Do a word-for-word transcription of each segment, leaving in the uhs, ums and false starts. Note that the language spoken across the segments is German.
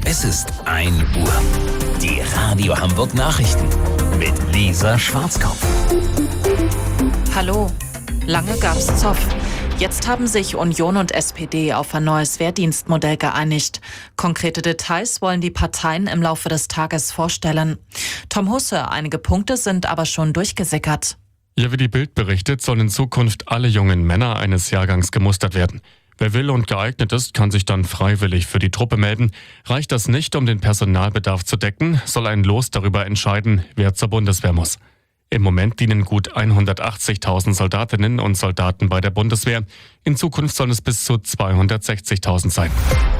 Es ist ein Uhr. Die Radio Hamburg Nachrichten mit Lisa Schwarzkopf. Hallo. Lange gab's Zoff. Jetzt haben sich Union und S P D auf ein neues Wehrdienstmodell geeinigt. Konkrete Details wollen die Parteien im Laufe des Tages vorstellen. Tom Husse, einige Punkte sind aber schon durchgesickert. Ja, wie die Bild berichtet, sollen in Zukunft alle jungen Männer eines Jahrgangs gemustert werden. Wer will und geeignet ist, kann sich dann freiwillig für die Truppe melden. Reicht das nicht, um den Personalbedarf zu decken, soll ein Los darüber entscheiden, wer zur Bundeswehr muss. Im Moment dienen gut hundertachtzigtausend Soldatinnen und Soldaten bei der Bundeswehr. In Zukunft sollen es bis zu zweihundertsechzigtausend sein.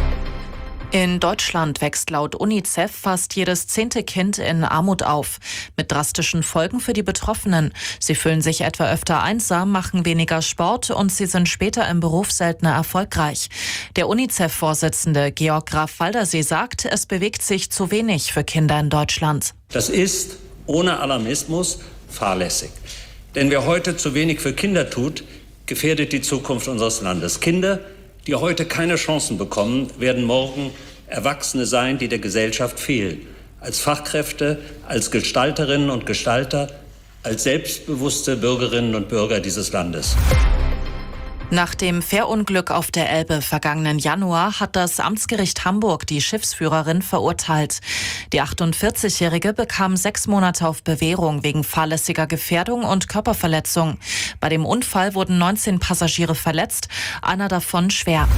In Deutschland wächst laut UNICEF fast jedes zehnte Kind in Armut auf. Mit drastischen Folgen für die Betroffenen. Sie fühlen sich etwa öfter einsam, machen weniger Sport und sie sind später im Beruf seltener erfolgreich. Der UNICEF-Vorsitzende Georg Graf Waldersee sagt, es bewegt sich zu wenig für Kinder in Deutschland. Das ist ohne Alarmismus fahrlässig. Denn wer heute zu wenig für Kinder tut, gefährdet die Zukunft unseres Landes. Kinder, die heute keine Chancen bekommen, werden morgen Erwachsene sein, die der Gesellschaft fehlen. Als Fachkräfte, als Gestalterinnen und Gestalter, als selbstbewusste Bürgerinnen und Bürger dieses Landes. Nach dem Fährunglück auf der Elbe vergangenen Januar hat das Amtsgericht Hamburg die Schiffsführerin verurteilt. Die achtundvierzigjährige bekam sechs Monate auf Bewährung wegen fahrlässiger Gefährdung und Körperverletzung. Bei dem Unfall wurden neunzehn Passagiere verletzt, einer davon schwer.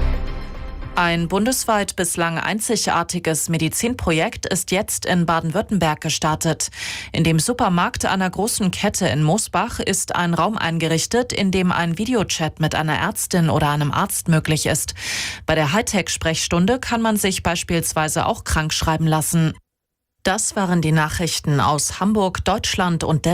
Ein bundesweit bislang einzigartiges Medizinprojekt ist jetzt in Baden-Württemberg gestartet. In dem Supermarkt einer großen Kette in Mosbach ist ein Raum eingerichtet, in dem ein Videochat mit einer Ärztin oder einem Arzt möglich ist. Bei der Hightech-Sprechstunde kann man sich beispielsweise auch krank schreiben lassen. Das waren die Nachrichten aus Hamburg, Deutschland und der